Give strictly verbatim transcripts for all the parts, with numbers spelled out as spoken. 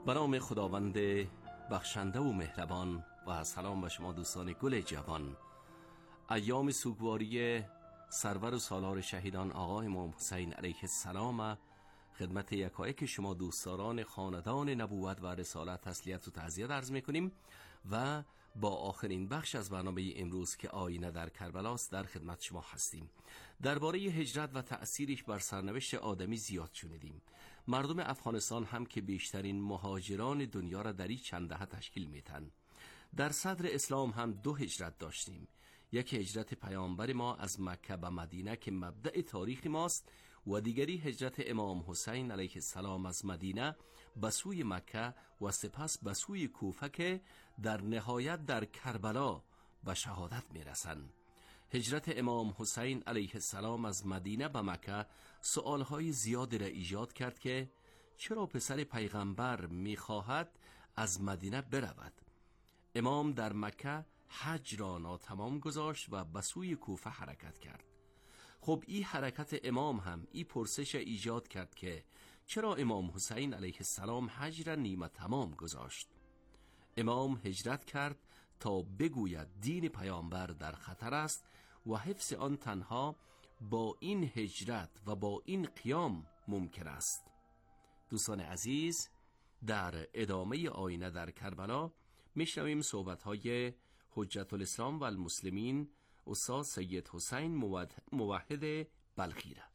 به نام خداوند بخشنده و مهربان و سلام به شما دوستان گل جوان. ایام سوگواری سرور و سالار شهیدان آقا امام حسین علیه السلام خدمت یکایک شما دوستداران خاندان نبوت و رسالت تسلیت و تعزیت عرض می‌کنیم و با آخرین بخش از برنامه امروز که آینه در کربلاست در خدمت شما هستیم. درباره هجرت و تأثیرش بر سرنوشت آدمی زیاد شنیدیم. مردم افغانستان هم که بیشترین مهاجران دنیا را در این چند دهه تشکیل میدن. در صدر اسلام هم دو هجرت داشتیم. یک هجرت پیامبر ما از مکه به مدینه که مبدأ تاریخ ماست و دیگری هجرت امام حسین علیه السلام از مدینه به سوی مکه و سپس به سوی کوفه که در نهایت در کربلا به شهادت میرسند. هجرت امام حسین علیه السلام از مدینه به مکه سؤالهای زیادی را ایجاد کرد که چرا پسر پیغمبر میخواهد از مدینه برود؟ امام در مکه حج را ناتمام گذاشت و به سوی کوفه حرکت کرد. خب این حرکت امام هم این پرسش ایجاد کرد که چرا امام حسین علیه السلام حج را نیمه تمام گذاشت؟ امام هجرت کرد تا بگوید دین پیامبر در خطر است و حفظ آن تنها با این هجرت و با این قیام ممکن است. دوستان عزیز، در ادامه آینه در کربلا میشنویم صحبت‌های حجت الاسلام و المسلمین استاد سید حسین موحد بلخی را.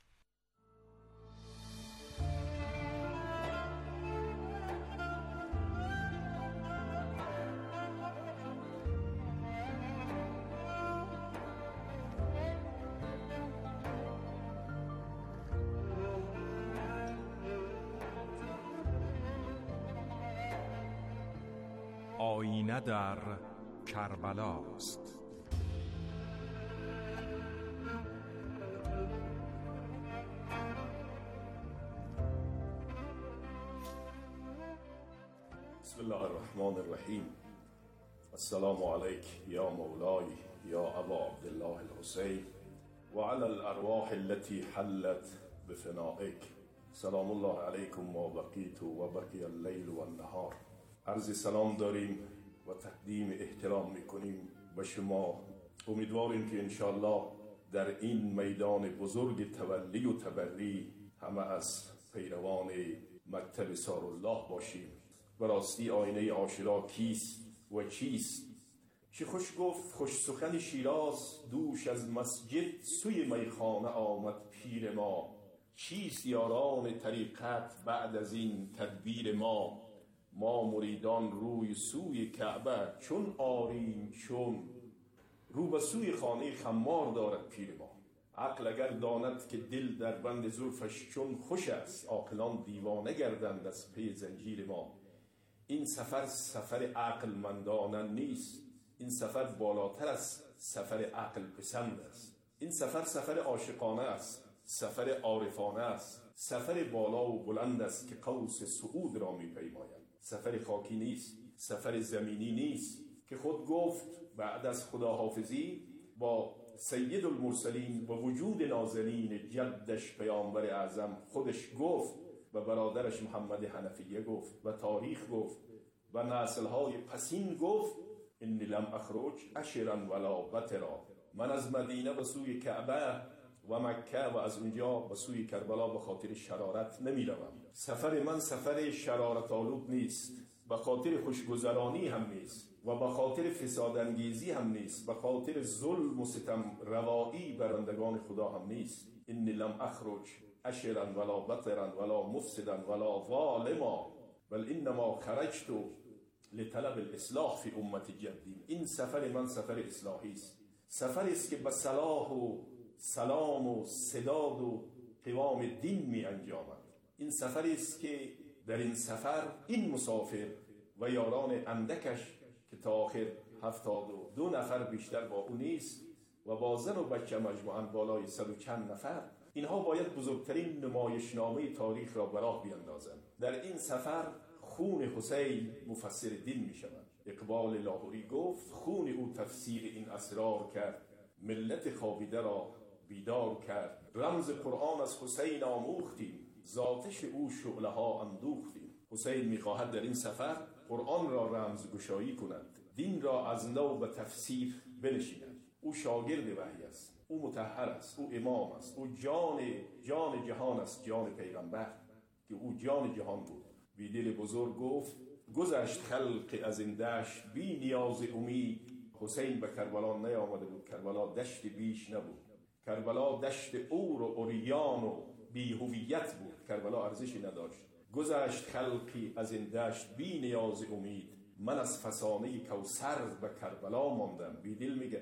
آینه در کربلاست. بسم الله الرحمن الرحیم. السلام علیک یا مولای یا ابا عبدالله الحسین و علی الارواح التي حلت بفنائک. سلام الله علیکم و بقیت و بقی اللیل و النهار. عرض سلام داریم و تقدیم احترام میکنیم به شما. امیدواریم که انشاءالله در این میدان بزرگ تولی و تبری همه از پیروان مکتب سارالله باشیم. براستی آینه عاشورا کیست و چیست؟ چه خوش گفت خوش سخن شیراز، دوش از مسجد سوی میخانه آمد پیر ما. چیست یاران طریقت بعد از این تدبیر ما؟ ما مریدان روی سوی کعبه چون آریم، چون رو به سوی خانه خمار دارد پیر ما. عقل اگر داند که دل در بند زلفش چون خوش است، عاقلان دیوانه گردند از پی زنجیر ما. این سفر سفر عقل مندانه نیست، این سفر بالاتر از سفر عقل پسند است. این سفر سفر عاشقانه است، سفر عارفانه است، سفر بالا و بلند است که قوس صعود را می پیماید. سفر خاکی نیست، سفر زمینی نیست که خود گفت بعد از خداحافظی با سید المرسلین و وجود نازنین جدش پیامبر اعظم خودش گفت و برادرش محمد حنفیه گفت و تاریخ گفت و نسل‌های پسین گفت انی لم اخرج عشرا ولا بترا. من از مدینه به سوی کعبه و مکه و از اونجا به سوی کربلا به خاطر شرارت نمی روم. سفر من سفر شرارت آلود نیست، به خاطر خوشگذرانی هم نیست و به خاطر فسادانگیزی هم نیست، به خاطر ظلم و ستم روایی برندگان خدا هم نیست. انی لم اخرج عشرا ولا بطرا ولا مفسدا ولا ظالما بل انما خرجت لطلب الاصلاح فی امت جدی. این سفر من سفر اصلاحی است، سفری است که به صلاح و سلام و سداد و قوام دین می انجامد. این سفری است که در این سفر این مسافر و یاران اندکش که تا آخر هفتاد و دو نفر بیشتر با او نیست و با زن و بچه مجموعاً بالای صد و چند نفر، اینها باید بزرگترین نمایشنامه تاریخ را به راه بیاندازند. در این سفر خون حسین مفسر دین می شود. اقبال لاهوری گفت خون او تفسیر این اسرار کرد، ملت خوابیده را بیدار کرد. رمز قرآن از حسین آموختیم، ذاتش او شعله ها اندوختیم. حسین می‌خواهد در این سفر قرآن را رمزگشایی کند، دین را از نو به تفسیر بنشیند. او شاگرد وحی است، او مطهر است، او امام است، او جان جان جهان است، جان پیغمبر که او جان جهان بود. بیدل بزرگ گفت گذشت خلق از این دشت بی نیاز امید. حسین به کربلا نیامده بود، کربلا دشت بیش نبود، کربلا دشت اور و اوریان و بی هویت بود، کربلا ارزشی نداشت. گذشت خلقی از این دشت بی نیاز امید، من از فسانه کوثر به کربلا ماندم. بیدل میگه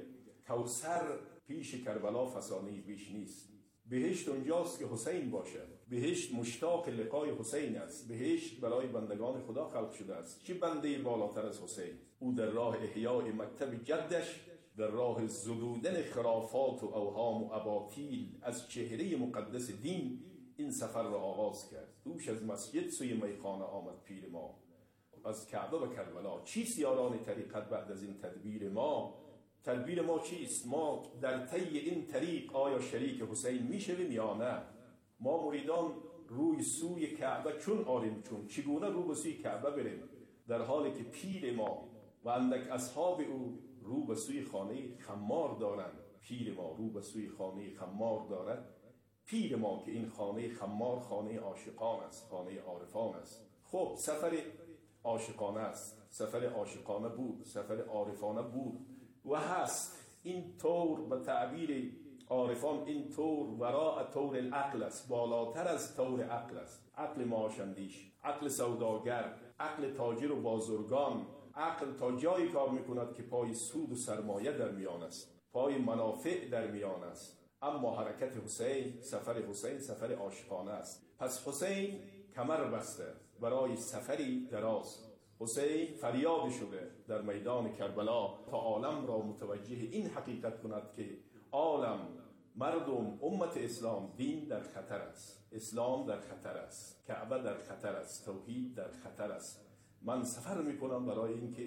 کوثر پیش کربلا فسانه بیش نیست. بهشت اونجاست که حسین باشد، بهشت مشتاق لقای حسین است، بهشت برای بندگان خدا خلق شده است. چه بنده بالاتر از حسین؟ او در راه احیاء مکتب جدش، در راه زدودن خرافات و اوهام و اباطیل از چهره مقدس دین این سفر را آغاز کرد. دوش از مسجد سوی میخانه آمد پیر ما، از کعبه به کربلا. چیست یاران طریقت بعد از این تدبیر ما؟ تدبیر ما چیست؟ ما در طی این طریق آیا شریک حسین میشویم یا نه؟ ما مریدان روی سوی کعبه چون آریم، چون چگونه رو به سوی کعبه بریم در حالی که پیر ما و اندک اصحاب او رو به سوی خانه خمار دارند؟ پیر ما رو به سوی خانه خمار دارد، پیر ما که این خانه خمار خانه عاشقان است، خانه عارفان است. خب سفر عاشقانه است، سفر عاشقانه بود، سفر عارفانه بود و هست. این طور به تعبیر عارفان این طور وراء طور العقل است، بالاتر از طور عقل است. عقل معاشاندیش، عقل سوداگر، عقل تاجر و بازرگان، عقل تا جایی کار میکند که پای سود و سرمایه در میان است، پای منافع در میان است. اما حرکت حسین، سفر حسین سفر عاشقانه است. پس حسین کمر بسته برای سفری دراز. حسین فریاد شده در میدان کربلا تا عالم را متوجه این حقیقت کند که عالم، مردم، امت اسلام، دین در خطر است، اسلام در خطر است، کعبه در خطر است، توحید در خطر است. من سفر میکنم برای اینکه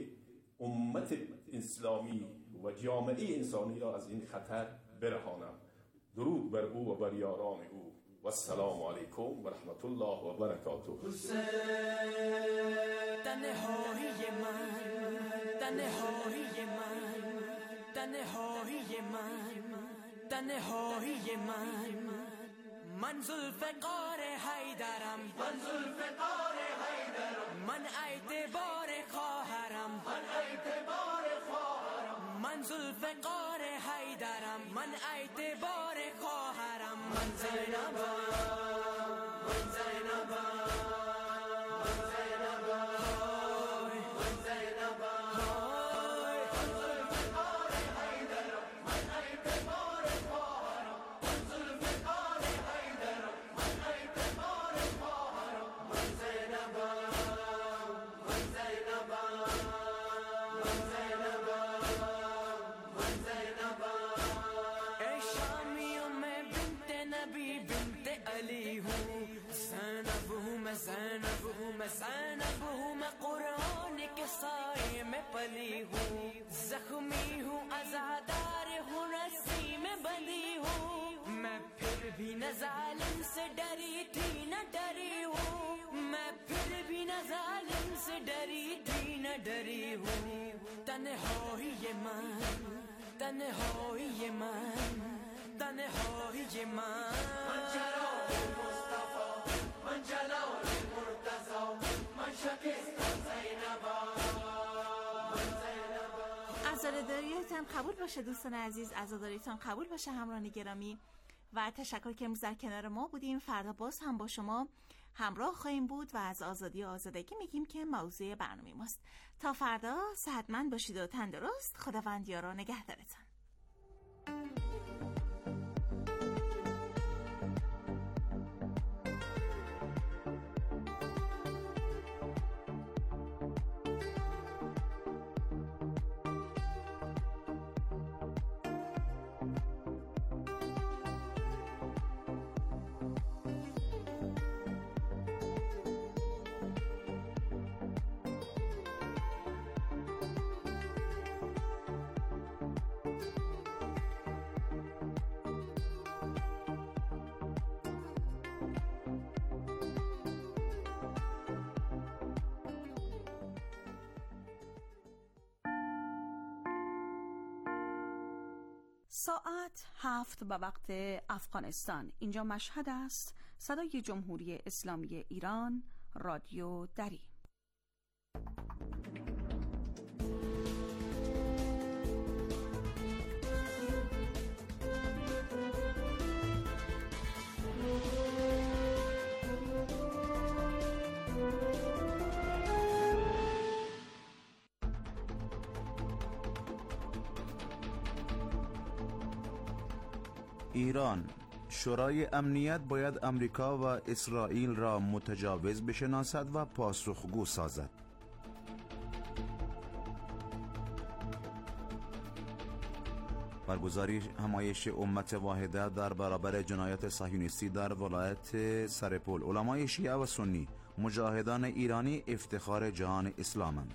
امت اسلامی و جامعه انسانی را از این خطر برهانم. درود بر او و بر یاران او و السلام علیکم و رحمت الله و برکاته. تنهایی من، تنهایی من، تنهایی من، تنهایی من، من ذوالفقار حیدرم، من ذوالفقار حیدرم، من اعتبار خواهرم، من اعتبار خواهرم، من ذوالفقار حیدرم، من اعتبار خواهرم، من زینبم، من زینبم، من زینبم، من زینبم، من ذوالفقار حیدرم، من اعتبار خواهرم، من ذوالفقار حیدرم، من اعتبار خواهرم، من زینبم، من زینبم، من زینبم، من زینبم. ای شامیوں میں بنت نبی بنت علی ہوں، زینب ہوں میں، زینب ہوں میں، زینب ہوں میں، قرآن کے سائے میں پلی ہوں، زخمی ہوں، عزادار ہوں، رسی میں بندھی ہوں، میں پھر بھی نہ ظالم سے ڈری تھی نہ ڈری ہوں، میں پھر بھی نہ ظالم سے ڈری تھی نہ ڈری ہوں. تنہایی من، تنهایی من، تنهایی من، من جلال مصطفی، من جلال مرتضی، من شکستم زینبا، من زینبا. عزاداریتان قبول باشه دوستان عزیز، عزاداریتان قبول باشه همراهان گرامی و تشکر که امروز در کنار ما بودیم. فردا باز هم با شما همراه خواهیم بود و از آزادی و آزادگی میگیم که موضوع برنامه ماست. تا فردا صحتمند باشید و تندرست. خداوند یار و نگهدارتان. ساعت هفت به وقت افغانستان. اینجا مشهد است. صدای جمهوری اسلامی ایران، رادیو دری. ایران: شورای امنیت باید امریکا و اسرائیل را متجاوز بشناسد و پاسخگو سازد. برگزاری همایش امت واحده در برابر جنایات صهیونیستی در ولایت سرپل. علمای شیعه و سنی، مجاهدان ایرانی افتخار جهان اسلامند.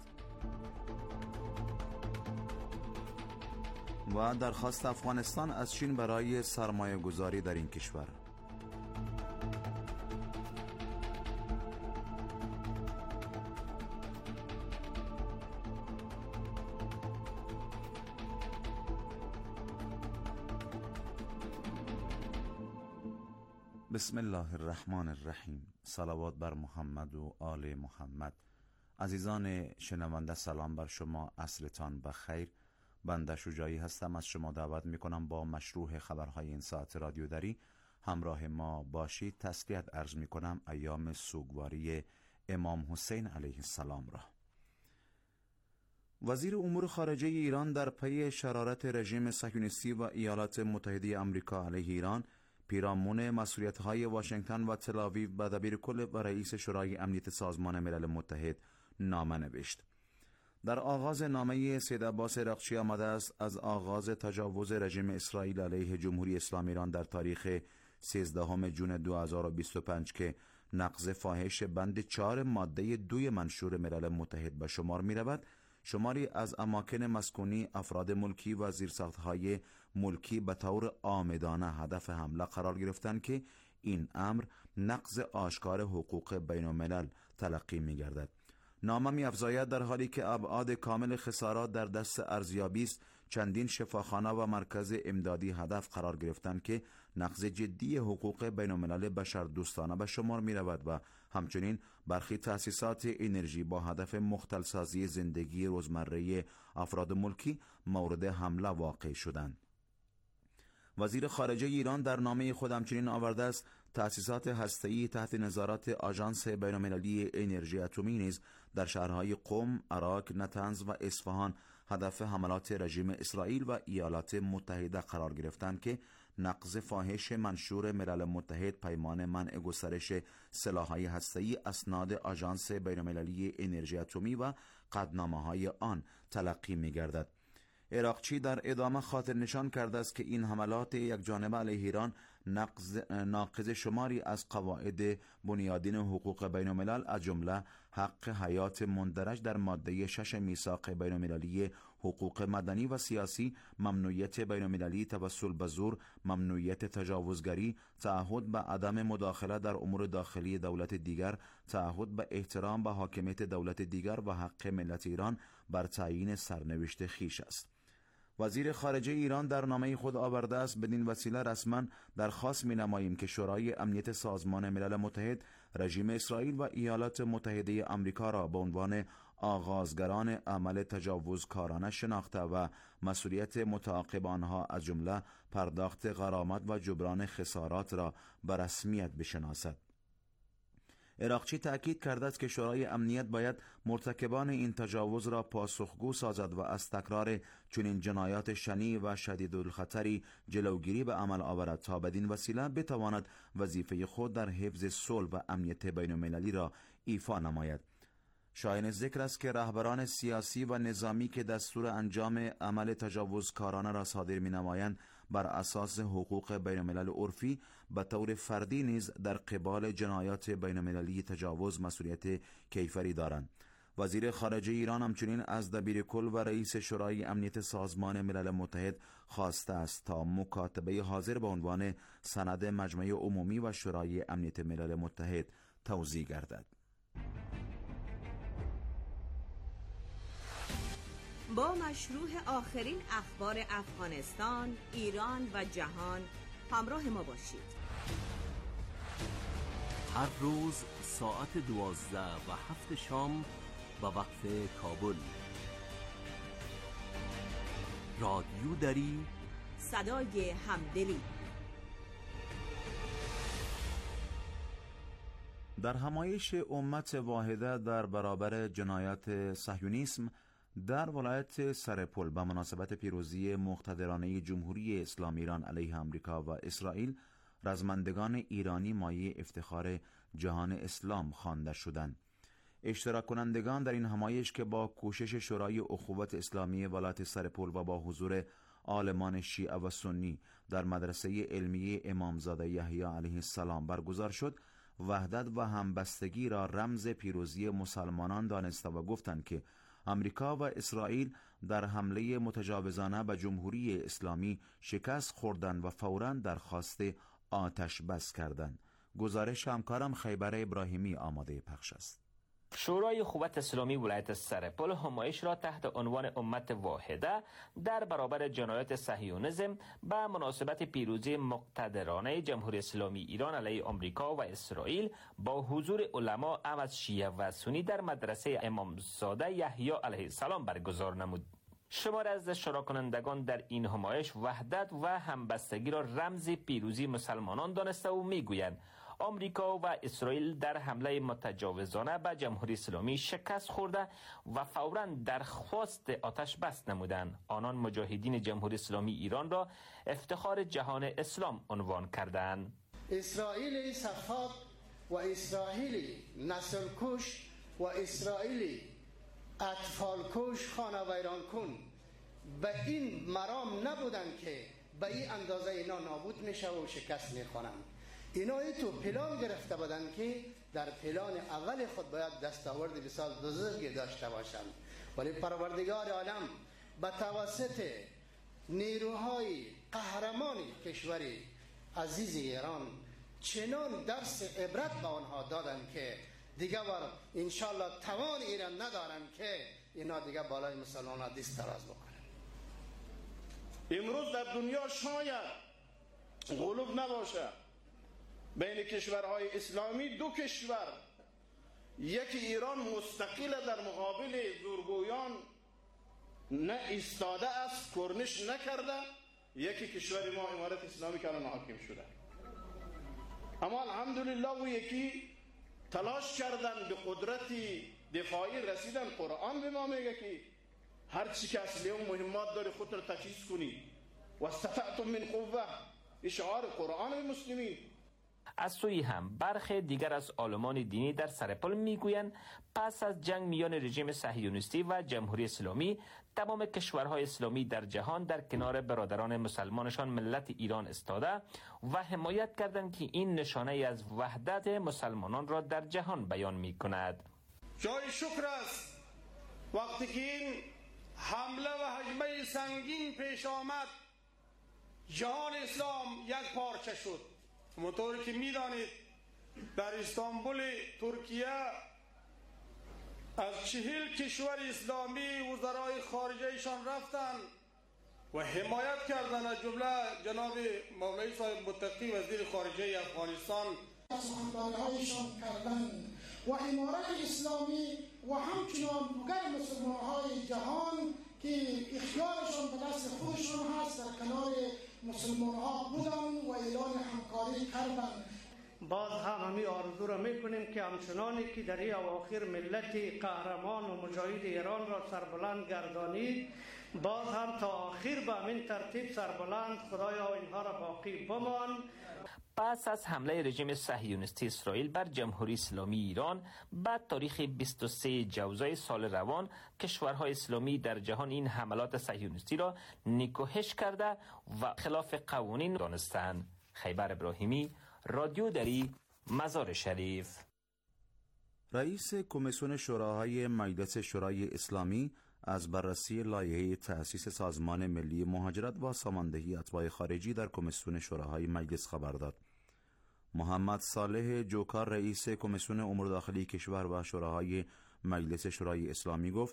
و درخواست افغانستان از چین برای سرمایه گذاری در این کشور. بسم الله الرحمن الرحیم. صلوات بر محمد و آل محمد. عزیزان شنونده، سلام بر شما، عصرتان بخیر. بنده شجاعی هستم. از شما دعوت میکنم با مشروع خبرهای این ساعت رادیو دری همراه ما باشید. تسلیت عرض میکنم ایام سوگواری امام حسین علیه السلام را. وزیر امور خارجه ایران در پی شرارت رژیم صهیونیستی و ایالات متحده آمریکا علیه ایران پیرامون مسئولیت‌های واشنگتن و تل‌آویو به دبیرکل و رئیس شورای امنیت سازمان ملل متحد نامه نوشت. در آغاز نامه سید عباس عراقچی آمده است از آغاز تجاوز رژیم اسرائیل علیه جمهوری اسلامی ایران در تاریخ سیزدهم ژوئن دو هزار و بیست و پنج که نقض فاحش بند چهار ماده دوی منشور ملل متحد به شمار می رود، شماری از اماکن مسکونی، افراد ملکی و زیرساختهای ملکی به طور عامدانه هدف حمله قرار گرفتند که این امر نقض آشکار حقوق بین الملل تلقی می گردد. نامه می افزاید در حالی که ابعاد کامل خسارات در دست ارزیابی است، چندین شفاخانه و مرکز امدادی هدف قرار گرفتند که نقض جدی حقوق بین الملل بشر دوستانه به شمار می رود و همچنین برخی تأسیسات انرژی با هدف مختل سازی زندگی روزمره افراد ملکی مورد حمله واقع شدند. وزیر خارجه ایران در نامه خود همچنین آورده است تأسیسات هسته‌ای تحت نظارت آژانس بین‌المللی انرژی اتمی نیز در شهرهای قم، عراق، نطنز و اصفهان هدف حملات رژیم اسرائیل و ایالات متحده قرار گرفتند که نقض فاحش منشور ملل متحد پیمان منع گسترش سلاح‌های هسته‌ای اسناد آژانس بین‌المللی انرژی اتمی و قطعنامه‌های آن تلقی می‌گردد. عراقچی در ادامه خاطر نشان کرده است که این حملات یک جانبه علیه ایران نقض ناقض شماری از قواعد بنیادین حقوق بین الملل از جمله حق حیات مندرج در ماده شش میثاق بین المللی حقوق مدنی و سیاسی، ممنوعیت بین المللی توسل به زور، ممنوعیت تجاوزگری، تعهد به عدم مداخله در امور داخلی دولت دیگر، تعهد به احترام به حاکمیت دولت دیگر و حق ملت ایران بر تعیین سرنوشت خویش است. وزیر خارجه ایران در نامه خود آورده است بدین وسیله رسما درخواست می‌نماییم که شورای امنیت سازمان ملل متحد رژیم اسرائیل و ایالات متحده آمریکا را به عنوان آغازگران عمل تجاوزکارانه شناخته و مسئولیت متعاقب آنها از جمله پرداخت غرامت و جبران خسارات را به رسمیت بشناسد. عراقچی تأکید کرده است که شورای امنیت باید مرتکبان این تجاوز را پاسخگو سازد و از تکرار چنین جنایات شنیع و شدیدالخطری جلوگیری به عمل آورد تا بدین وسیله بتواند وظیفه خود در حفظ صلح و امنیت بین المللی را ایفا نماید. شایان ذکر است که رهبران سیاسی و نظامی که دستور انجام عمل تجاوزکارانه را صادر می‌نمایند بر اساس حقوق بین الملل عرفی به طور فردی نیز در قبال جنایات بین المللی تجاوز مسئولیت کیفری دارند. وزیر خارجه ایران همچنین از دبیرکل و رئیس شورای امنیت سازمان ملل متحد خواسته است تا مکاتبه حاضر به عنوان سند مجمع عمومی و شورای امنیت ملل متحد توزیع گردد. با مشروع آخرین اخبار افغانستان، ایران و جهان همراه ما باشید. هر روز ساعت دوازده و هفت شام به وقت کابل. رادیو دری، صدای همدلی. در همایش امت واحده در برابر جنایات صهیونیسم در ولایت سرپل به مناسبت پیروزی مقتدرانه جمهوری اسلامی ایران علیه آمریکا و اسرائیل، رزمندگان ایرانی مایه افتخار جهان اسلام خوانده شدند. اشتراک کنندگان در این همایش که با کوشش شورای اخوت اسلامی ولایت سرپل و با حضور عالمان شیعه و سنی در مدرسه علمیه امامزاده یحیی علیه السلام برگزار شد، وحدت و همبستگی را رمز پیروزی مسلمانان دانسته و گفتند که آمریکا و اسرائیل در حمله متجاوزانه به جمهوری اسلامی شکست خوردند و فوراً درخواست آتش بس کردند. گزارش همکارم خیبر ابراهیمی آماده پخش است. شورای اخوت اسلامی ولایت سرپل همایش را تحت عنوان امت واحده در برابر جنایات صهیونیسم به مناسبت پیروزی مقتدرانه جمهوری اسلامی ایران علیه آمریکا و اسرائیل با حضور علما هم از شیعه و سنی در مدرسه امامزاده یحیی علیه السلام برگزار نمود. شمار از اشتراک کنندگان در این همایش وحدت و همبستگی را رمز پیروزی مسلمانان دانسته و میگویند آمریکا و اسرائیل در حمله متجاوزانه به جمهوری اسلامی شکست خورده و فوراً درخواست آتش بس نمودند. آنان مجاهدین جمهوری اسلامی ایران را افتخار جهان اسلام عنوان کردند. اسرائیل صفاق و اسرائیلی نسل کش و اسرائیلی اطفال کش خانه ویران کن به این مرام نبودن که به این اندازه اینا نابود میشه و شکست میخورند. اینا ای تو پلان گرفته بودن که در پلان اول خود باید دستاورد بسیار بزرگی داشته باشند، ولی پروردگار عالم به توسط نیروهای قهرمان کشوری عزیز ایران چنان درس عبرت به آنها دادن که دیگه بار انشالله توان ایران ندارن که اینا دیگه بالای مسلمان ها دست دراز بکنن. امروز در دنیا شاید غلوب نباشه بین کشورهای اسلامی دو کشور، یکی ایران مستقل در مقابل زورگویان نه ایستاده است، کرنش نکرده، یکی کشور ما امارت اسلامی که الان حاکم شده. اما الحمدلله و یکی تلاش کردن به قدرت دفاعی رسیدن. قرآن به ما میگه که هر چی که اصلی و مهمات داری خود را تجهیز کنی و استطعتم من قوه، اشعار قرآن به مسلمین. از سوی هم برخی دیگر از عالمان دینی در سرپل میگویند پس از جنگ میان رژیم صهیونیستی و جمهوری اسلامی تمام کشورهای اسلامی در جهان در کنار برادران مسلمانشان ملت ایران استاده و حمایت کردند که این نشانه از وحدت مسلمانان را در جهان بیان میکند. جای شکر است وقتی که این حمله و هجمه سنگین پیش آمد، جهان اسلام یک پارچه شد. همونطوری که میدانید در استانبول ترکیه از چهل کشور اسلامی وزرای خارجهشان رفتن و حمایت کردن، از جمله جناب مولوی صاحب متقی وزیر خارجه افغانستان سخنرانی‌هایشان کردن و امارت اسلامی و همچنان دیگر مسلمان‌های جهان که اختیارشان به دست خودشان هست در کنار مسلمان‌ها بودن و اعلان همکاری کردن. باز هم همی آرزو را میکنیم که همچنانی که در این اواخر ملت قهرمان و مجاهد ایران را سربلند گردانید، باز هم تا آخر به همین ترتیب سربلند خدایا اینها را باقی بمان. پس از حمله رژیم صهیونیستی اسرائیل بر جمهوری اسلامی ایران بعد تاریخ بیست و سوم جوزای سال روان، کشورهای اسلامی در جهان این حملات صهیونیستی را نکوهش کرده و خلاف قوانین دانستند. خیبر ابراهیمی، رادیو دری، مزار شریف. رئیس کمیسیون شوراهای مجلس شورای اسلامی از بررسی لایحه تأسیس سازمان ملی مهاجرت و ساماندهی اتباع خارجی در کمیسیون شوراهای مجلس خبر داد. محمد صالح جوکار رئیس کمیسیون امور داخلی کشور و شوراهای مجلس شورای اسلامی گفت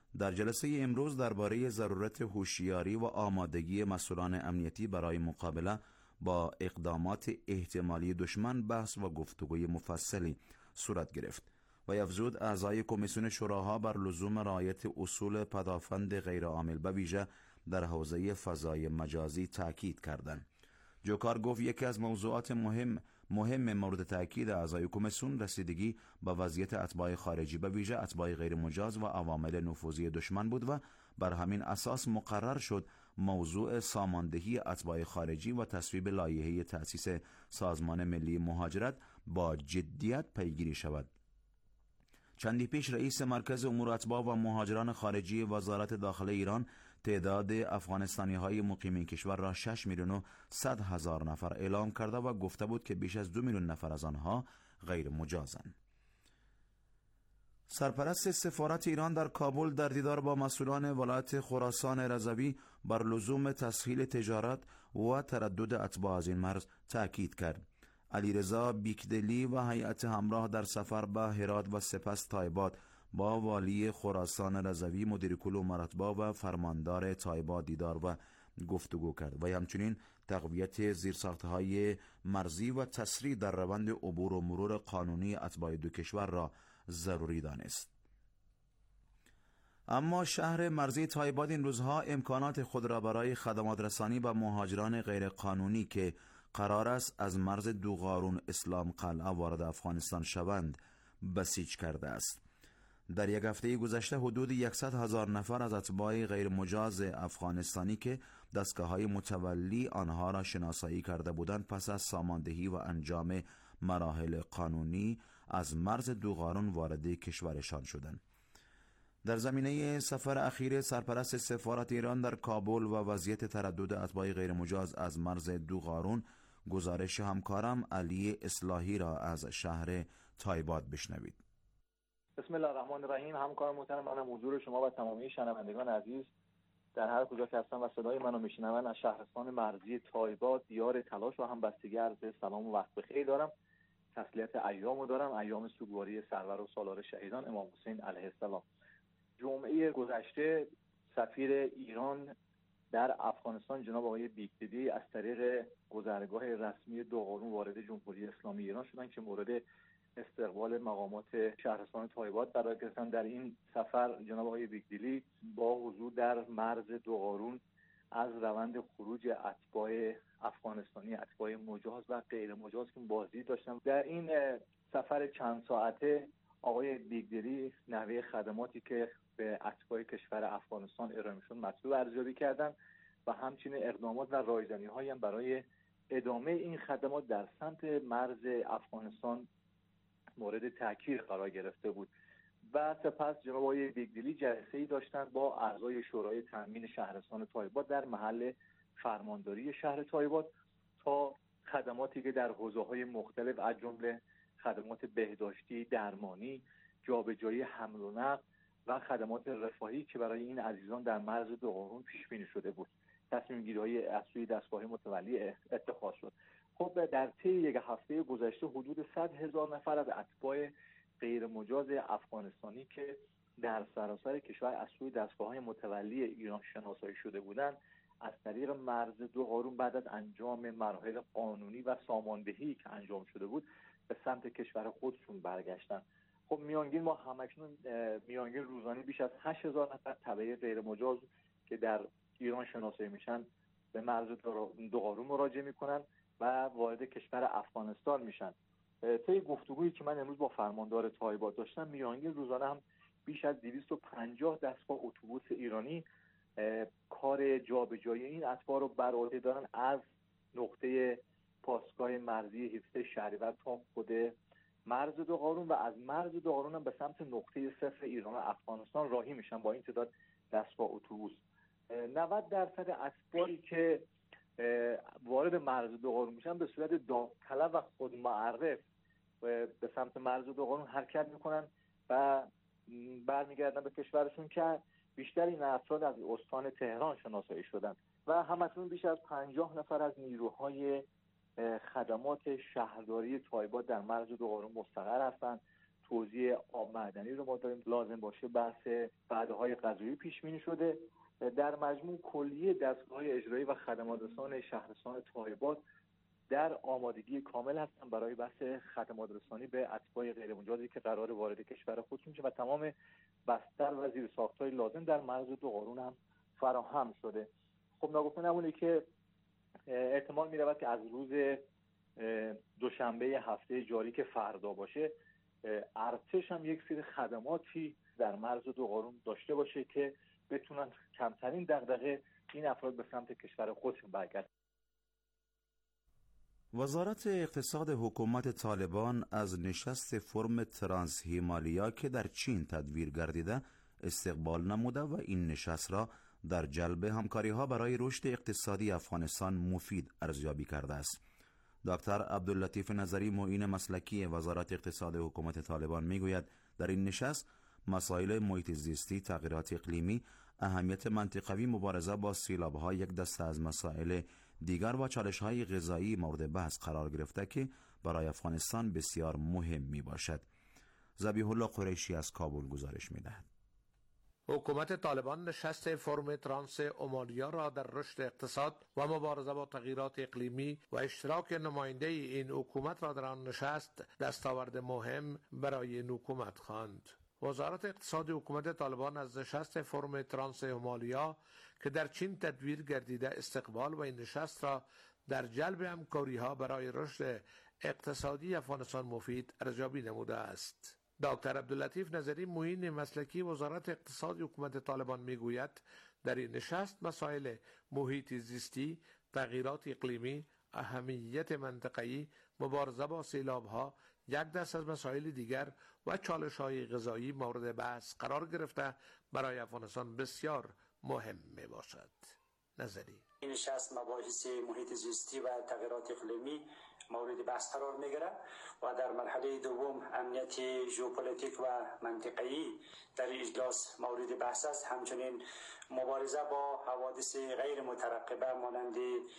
در جلسه امروز درباره ضرورت هوشیاری و آمادگی مسئولان امنیتی برای مقابله با اقدامات احتمالی دشمن بحث و گفتگوی مفصلی صورت گرفت و افزود اعضای کمیسیون شوراها بر لزوم رعایت اصول پدافند غیرعامل به ویژه در حوزه فضای مجازی تاکید کردند. جوکار گفت یکی از موضوعات مهم مهم مورد تاکید اعضای کمیسیون رسیدگی به وضعیت اتباع خارجی به ویژه اتباع غیر مجاز و عوامل نفوذی دشمن بود و بر همین اساس مقرر شد موضوع ساماندهی اتباع خارجی و تصویب لایحه تأسیس سازمان ملی مهاجرت با جدیت پیگیری شود. چندی پیش رئیس مرکز امور اتباع و مهاجران خارجی وزارت داخله ایران تعداد افغانستانی های مقیم این کشور را شش میلیون و صد هزار نفر اعلام کرده و گفته بود که بیش از دو میلیون نفر از آنها غیر مجازند. سرپرست سفارت ایران در کابل در دیدار با مسئولان ولایت خراسان رضوی بر لزوم تسهیل تجارت و تردد اتباع از این مرز تاکید کرد. علیرضا بیکدلی و هیئت همراه در سفر به هرات و سپس تایباد با والی خراسان رضوی، مدیر کل امور اتباع و فرماندار تایباد دیدار و گفتگو کرد و همچنین تقویت زیرساخت‌های مرزی و تسریع در روند عبور و مرور قانونی اتباع دو کشور را ضروری دانست. اما شهر مرزی تایباد این روزها امکانات خود را برای خدمات رسانی به مهاجران غیر قانونی که قرار است از مرز دوغارون اسلام قلعه وارد افغانستان شوند بسیج کرده است. در یک هفته گذشته حدود صد هزار نفر از اتباع غیر مجاز افغانستانی که دستگاه‌های متولی آنها را شناسایی کرده بودند پس از ساماندهی و انجام مراحل قانونی از مرز دوغارون وارد کشورشان شدند. در زمینه سفر اخیر سرپرست سفارت ایران در کابل و وضعیت تردد اتباع غیر مجاز از مرز دوغارون گزارش همکارم علی اصلاحی را از شهر تایباد بشنوید. بسم الله الرحمن الرحیم. همکار محترم، منم حضور شما و تمامی شنوندگان عزیز در هر کجا که هستن و صدای منو میشنون از شهرستان مرزی تایباد دیار تلاش و همبستگی عرض سلام و وقت بخیر دارم. تسلیت ایامو دارم، ایام سوگواری سرور و سالار شهیدان امام حسین علیه السلام. جمعه گذشته سفیر ایران در افغانستان جناب آقای بیکدلی از طریق گذرگاه رسمی دوغارون وارد جمهوری اسلامی ایران شدن که مورد استقبال مقامات شهرستان تایباد قرار گرفتن. در این سفر جناب آقای بیکدلی با حضور در مرز دوغارون از روند خروج اتباع افغانستانی، اتباع مجاز و غیر مجاز که بازدید داشتن. در این سفر چند ساعته آقای بیکدلی نحوه خدماتی که به اتباع کشور افغانستان ارائه میشد مطلوب ارزیابی کردن و همچنین اقدامات و رایزنی‌هایی هم برای ادامه این خدمات در سمت مرز افغانستان مورد تاکید قرار گرفته بود. و سپس جناب آقای بیکدلی جلسه‌ای داشتند با اعضای شورای تامین شهرستان تایباد در محل فرمانداری شهر تایباد تا خدماتی که در حوزه‌های مختلف از جمله خدمات بهداشتی، درمانی، جابجایی حمل و نقل و خدمات رفاهی که برای این عزیزان در مرز دوغارون پیش بینی شده بود تصمیم گیری‌های از سوی دستگاه متولی اتخاذ شد. خب در طی یک هفته گذشته حدود صد هزار نفر از اتباع غیر مجاز افغانستانی که در سراسر کشور از سوی دستگاه‌های متولی ایران شناسایی شده بودند از طریق مرز دوغارون بعد از انجام مراحل قانونی و ساماندهی که انجام شده بود به سمت کشور خودشون برگشتن. خب میانگین ما همکنون میانگین روزانه بیش از هشت هزار نفر تبع غیر مجاز که در ایران شناسایی میشن به مرز دوغارون مراجعه میکنن و وارد کشور افغانستان میشن. طی گفتگویی که من امروز با فرماندار تایباد داشتم میانگین روزانه هم بیش از دویست و پنجاه دستگاه اتوبوس ایرانی کار جابجایی این اتباع رو بر عهده دارن از نقطه پاسگاه مرزی هفده شهریور تا خود مرز دوغارون و از مرز دوغارون هم به سمت نقطه صفر ایران و افغانستان راهی میشن با این تعداد دستگاه اتوبوس. نود درصد اتباعی که وارد مرز دوغارون میشن به صورت داوطلب و خودمعرف به سمت مرز دوغارون حرکت میکنن و برمیگردن به کشورشون که بیشتر این افراد از استان تهران شناسایی شدن و همکنون بیش از پنجاه نفر از نیروهای خدمات شهرداری تایباد در مرز دوغارون مستقر هستند. توزیع آب معدنی رو ما داریم لازم باشه، بحث وعده‌های غذایی پیش بینی شده. در مجموع کلیه دستگاه‌های اجرایی و خدمات رسان شهرستان تایبات در آمادگی کامل هستن برای بحث خدمات رسانی به اتباع غیر مجازی که قرار وارد کشور خودشون میشه و تمام بستر و زیرساخت‌های لازم در مرز دو قارون هم فراهم شده. خب ناگفته نمونه که احتمال می‌رود که از روز دوشنبه هفته جاری که فردا باشه، ارتش هم یک سری خدماتی در مرز دو قارون داشته باشه که بتونن کمترین دغدغه این افراد به سمت کشور خودشون برگردن. وزارت اقتصاد حکومت طالبان از نشست فرم ترانس هیمالیا که در چین تدویر گردیده استقبال نموده و این نشست را در جلب همکاری‌ها برای رشد اقتصادی افغانستان مفید ارزیابی کرده است. دکتر عبداللطیف نظری معین مسلکی وزارت اقتصاد حکومت طالبان میگوید در این نشست مسائل محیط زیستی، تغییرات اقلیمی، اهمیت منطقوی مبارزه با سیلاب‌ها یک دسته از مسائل دیگر و چالش‌های غذایی مورد بحث قرار گرفته که برای افغانستان بسیار مهم میباشد. ذبیح الله قریشی از کابل گزارش میدهد. حکومت طالبان نشست فرم ترانس اومالیا را در رشد اقتصاد و مبارزه با تغییرات اقلیمی و اشتراک نماینده این حکومت را در آن نشست دستاورد مهم برای این حکومت خواند. وزارت اقتصاد حکومت طالبان از نشست فرم ترانس اومالیا که در چین تدویر گردیده استقبال و این نشست را در جلب همکاری‌ها برای رشد اقتصادی افغانستان مفید ارزیابی نموده است. دکتر عبداللطیف نظری معین مسلکی وزارت اقتصاد حکومت طالبان میگوید در این نشست مسائل محیط زیستی، تغییرات اقلیمی، اهمیت منطقه‌ای، مبارزه با سیلاب‌ها، یک دست از مسائل دیگر و چالش‌های غذایی مورد بحث قرار گرفته برای افغانستان بسیار مهم میباشد. نظری این نشست مباحث محیط زیستی و تغییرات اقلیمی مورد بحث قرار میگیرد و در مرحله دوم امنیت ژئوپلیتیک و منطقه‌ای در اجلاس مورد بحث است. همچنین مبارزه با حوادث غیر مترقبه مانند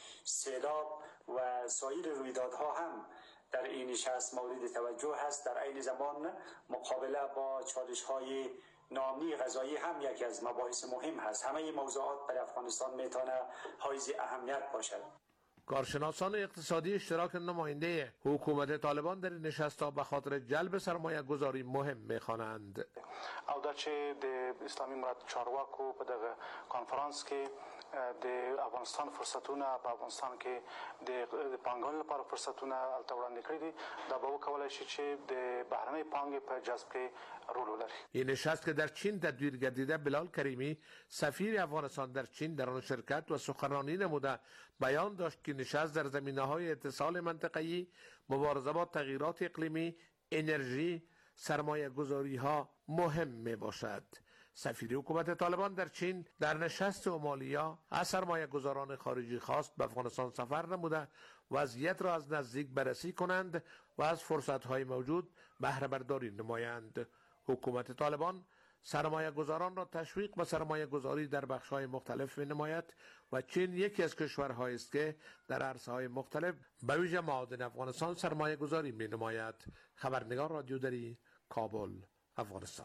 سیلاب و سایر رویدادها هم در این نشست مورد توجه است. در عین زمان مقابله با چالش‌های ناامنی غذایی هم یکی از مباحث مهم است. همه این موضوعات برای افغانستان میتونه حائز اهمیت باشد. کارشناسان اقتصادی اشتراک نماینده حکومت طالبان در نشست به خاطر جلب سرمایه گذاری مهم میخوانند. او دا چې د اسلامي امارت چارواکو په دغه کانفرنس کې د افغانستان فرصتونه په افغانستان کې د پانګونې لپاره فرصتونه الته وړاندې کړي دي، دا به وکولای شي چې د بهرنۍ پانګې په جذب کې رول ولري. این نشست که در چین تدویر گردیده بلال کریمی سفیر افغانستان در چین در آن شرکت و سخنرانی نموده بیان داشت که نشست در زمینه‌های اتصال منطقه‌ای، مبارزه با تغییرات اقلیمی، انرژی، سرمایه گذاری ها مهم می باشد. سفیر حکومت طالبان در چین در نشست اومالیا از سرمایه گذاران خارجی خواست به افغانستان سفر نموده وضعیت را از نزدیک بررسی کنند و از فرصت های موجود بهره برداری نمایند. حکومت طالبان سرمایه گذاران را تشویق به سرمایه گذاری در بخش های مختلف می نماید و چین یکی از کشورهایی است که در عرصه های مختلف به ویژه معادن افغانستان سرمایه گذاری می نماید. خبرنگار رادیو دری، کابل، افغانستان.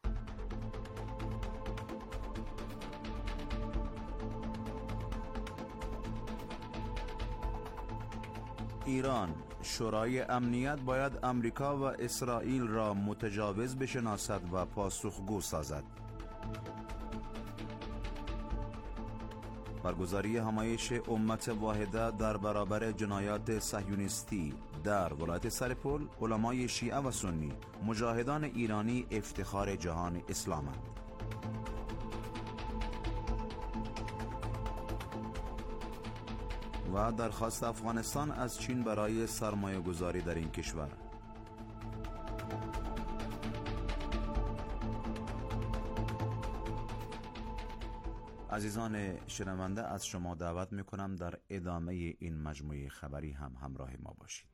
ایران: شورای امنیت باید امریکا و اسرائیل را متجاوز بشناسد و پاسخگو سازد. برگزاری همایش امت واحده در برابر جنایات صهیونیستی در ولایت سرپل، علمای شیعه و سنی مجاهدان ایرانی افتخار جهان اسلامند. و درخواست افغانستان از چین برای سرمایه گذاری در این کشور. عزیزان شنونده، از شما دعوت میکنم در ادامه این مجموعه خبری هم همراه ما باشید.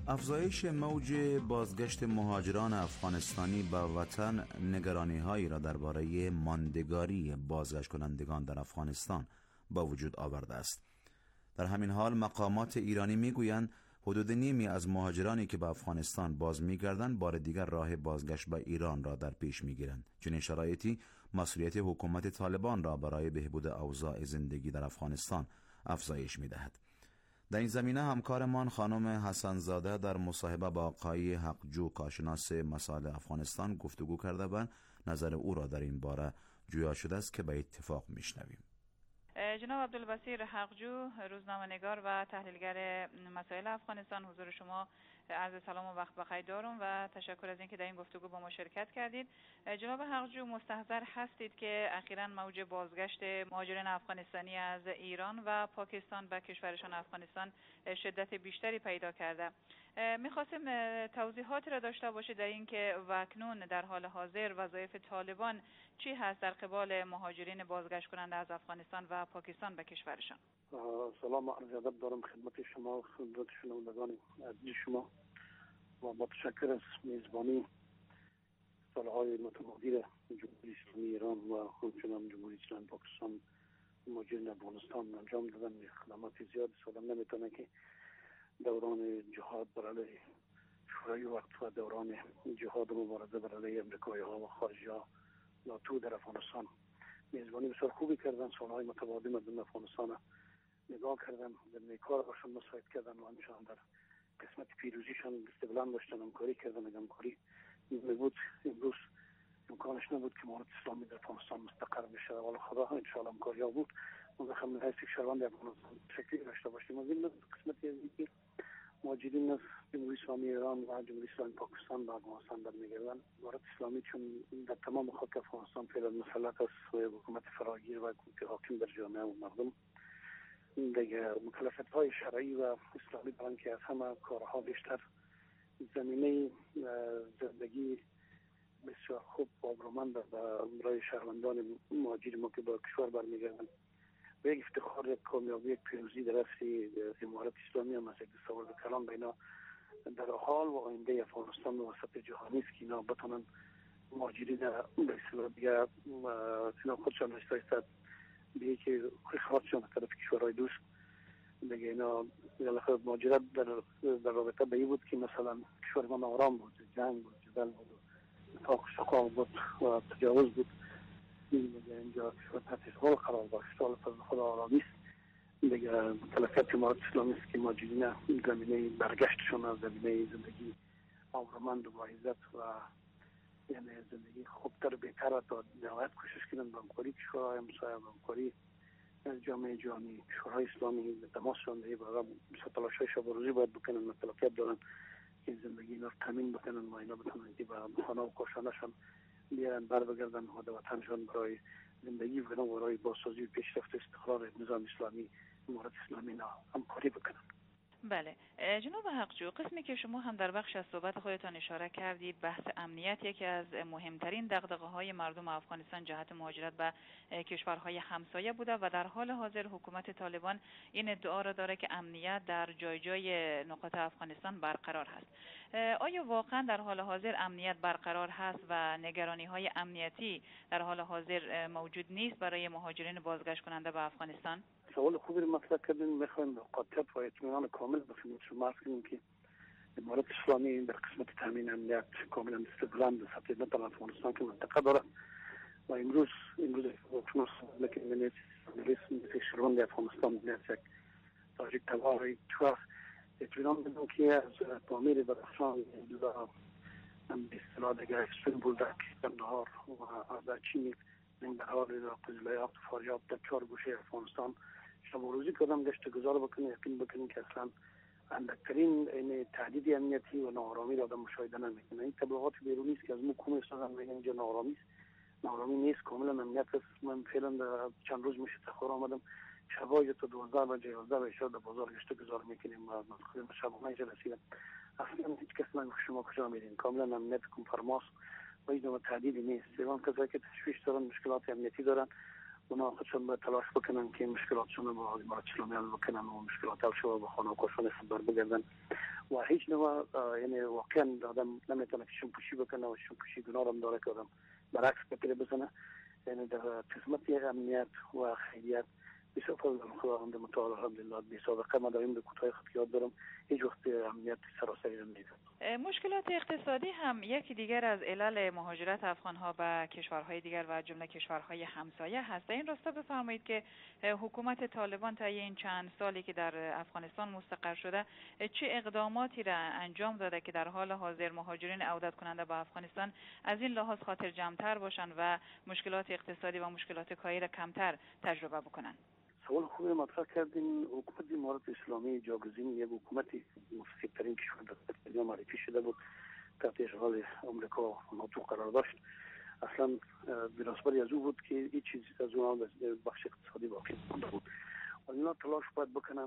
افزایش موج بازگشت مهاجران افغانستانی به وطن نگرانی‌هایی را درباره ماندگاری بازگشت کنندگان در افغانستان با وجود آورده است. در همین حال مقامات ایرانی میگویند حدود نیمی از مهاجرانی که به افغانستان باز میگردند بار دیگر راه بازگشت به ایران را در پیش میگیرند. چنین شرایطی مسئولیت حکومت طالبان را برای بهبود اوضاع زندگی در افغانستان افزایش میدهد. در این زمینه همکارمان خانم حسنزاده در مصاحبه با آقای حقجو کارشناس مسائل افغانستان گفتگو کرده و نظر او را در این باره جویا شده است که به اتفاق میشنویم. جناب عبدالبصیر حقجو، روزنامه‌نگار و تحلیلگر مسائل افغانستان، حضور شما عرض سلام و وقت بخیر دارم و تشکر از اینکه در این گفتگو با ما شرکت کردید. جناب حقجو، مستحضر هستید که اخیراً موج بازگشت مهاجرین افغانستانی از ایران و پاکستان به کشورشان افغانستان شدت بیشتری پیدا کرده. می‌خواستیم توضیحاتی را داشته باشید در اینکه واکنون در حال حاضر وظایف طالبان چی هست در قبال مهاجرین بازگشت کننده از افغانستان و پاکستان به کشورشان. سلام و عرض ادب دارم خدمت شما و خدمت شنوندگان عزیز شما و متشکر از میزبانی سالهای متمادی جمهوری اسلامی ایران و همچنان جمهوری اسلامی پاکستان مهاجرین افغانستان انجام دادن. خدمات زیاد سالم نمیتونه که دوران جهاد بر علیه شورای وقت و دوران جهاد مبارزه بر علیه امریکایی ها و خارجی ها ناتو در افغانستان میزبانی بسیار خوبی کردن. سالهای متمادی مردم افغانستان نگاه کردن، در نیکار باشون مساعد کردن و همچنان در قسمت پیروزیشان استقلال داشتن، همکاری کردن. همکاری میبود امروز امکانش نبود که امارت اسلامی در افغانستان مستقر بشه، ولی خدا ان شاء الله همکاری ها بود. ما بخوام از یک شهروند افغانستان شکلی داشته باشیم. از این قسمتی از اینکه مهاجرین از جمهوری اسلامی ایران و جمهوری اسلامی پاکستان به افغانستان در میگردن، امارت اسلامی چون در تمام خاک افغانستان فعلا مسلط است و حکومت فراگیر و حکومت حاکم در جامعه و مردم دیگه مکلفیت های شرعی و اسلامی دارن که از همه کارها بیشتر زمینه زندگی بسیار خوب و آبرومند برای شهروندان مهاجر ما که با کشور برمیگردن و یک افتخار، یک کامیابی، یک پیروزی در اصل امارت اسلامی هم از یک دستاورد کلان بینا در حال و آینده افغانستان و وسط جهانی است که اینا بتونن مهاجرین به اصطلاح دیگه اینا خودشان استایستد به که اخراجشان طرف کشورهای دوست دیگه. اینا مهاجرت در در رابطه به این بود که مثلا کشور ما آرام بود، جنگ بود، جدل بود، نفاق شقاق بود و تجاوز بود. دیگه اینجا کشور تحت اشغال قرار داشت، حالا فضل خدا آرامی است. دیگه مکلفیت امارت اسلامی است که مهاجرین زمینه برگشتشون از زمینه زندگی آبرومند و با عزت و یعنی زندگی خوبتر بهتر تا نهایت کوشش کردن به همکاری کشورهای همسایه، به همکاری جامعه جهانی، کشورهای اسلامی به تماس شدن و تلاش‌های شب و روزی باید بکنن، مطلقیت دارن که زندگی اینا رو تامین بکنن و اینا بتونن به خانه و کاشانه‌شان بیارن بر بگردن و در وطنشان برای زندگی بکنن و برای بازسازی و پیشرفت استقرار نظام اسلامی امارت اسلامی اینا همکاری بکنن. بله جناب حقجو، قسمی که شما هم در بخش از صحبت خودتان اشاره کردید بحث امنیت یکی از مهمترین دغدغه‌های مردم افغانستان جهت مهاجرت به کشورهای همسایه بوده و در حال حاضر حکومت طالبان این ادعا را داره که امنیت در جای جای نقاط افغانستان برقرار هست. آیا واقعا در حال حاضر امنیت برقرار هست و نگرانی‌های امنیتی در حال حاضر موجود نیست برای مهاجرین بازگشت کننده به افغانستان؟ سوال خوبی رو مطرح کردین. میخوایم قاطعیت و اطمینان کامل به خدمت شما عرض کنیم که امارت اسلامی در قسمت تامین امنیت کاملا استقلال به سطح ملت افغانستان که منطقه داره و امروز امروز شما میگین مثل شهروند افغانستان نیست یک تاجیک تباری تو اطمینان بدون که از تعمیر بدخشان هم به اصطلاح دیگه سن بولدک کندهار و آذرچین ننگرهار قزلیاب فاریاب در چهار گوشه افغانستان شب و روزی کردم گشت گذار بکنه یقین بکنیم که اصلا اندکترین این تهدید امنیتی و ناآرامی را آدم مشاهده نمیکنه. این تبلیغات بیرونی است که از مو کوم استادم میگن اینجا ناآرامی است، ناآرامی نیست، کاملا امنیت است. من فعلا چند روز میشه تخور آمدم شبای تا دوازده بجه یازده بجه در بازار گشت گذار میکنیم و خودم شب نمیشه رسیدم. اصلا هیچ کس نمیگه شما کجا میرین، کاملا امنیت کنفرماس و هیچ نوع تهدیدی نیست. ایران کسایی که تشویش دارن، مشکلات امنیتی دارن اونا خودشون به تلاش بکنن که مشکلاتشون با امارت اسلامی حل بکنن و مشکلات حل شو با خانواده‌شون خبر بگردن و هیچ نوع یعنی واقعا آدم نمیتونه که شمپوشی بکنه و شمپوشی گناه هم داره که آدم برعکس بپیره بزنه. یعنی در قسمت امنیت و خیریت بسیار فضل خداوند متعال الحمدلله بی سابقه ما در این کوتاه خود یاد دارم هیچ وقت امنیت سراسری نمیده. مشکلات اقتصادی هم یکی دیگر از علل مهاجرت افغان‌ها به کشورهای دیگر و جمله کشورهای همسایه هست. این راستا بفرمایید که حکومت طالبان طی این چند سالی که در افغانستان مستقر شده چه اقداماتی را انجام داده که در حال حاضر مهاجرین عودت کننده به افغانستان از این لحاظ خاطر جمع‌تر باشند و مشکلات اقتصادی و مشکلات کاری را کمتر تجربه بکنند؟ سوال خوبی مطرح کردین. حکومت امارت اسلامی جاگزین یک حکومت مفیدترین کشور در دنیا معرفی شده بود، تحت اشغال آمریکا و ناتو قرار داشت. اصلا بناسبت از او بود که هیچ چیز از اون بخش اقتصادی باقی مانده بود. و اینا تلاش باید بکنن،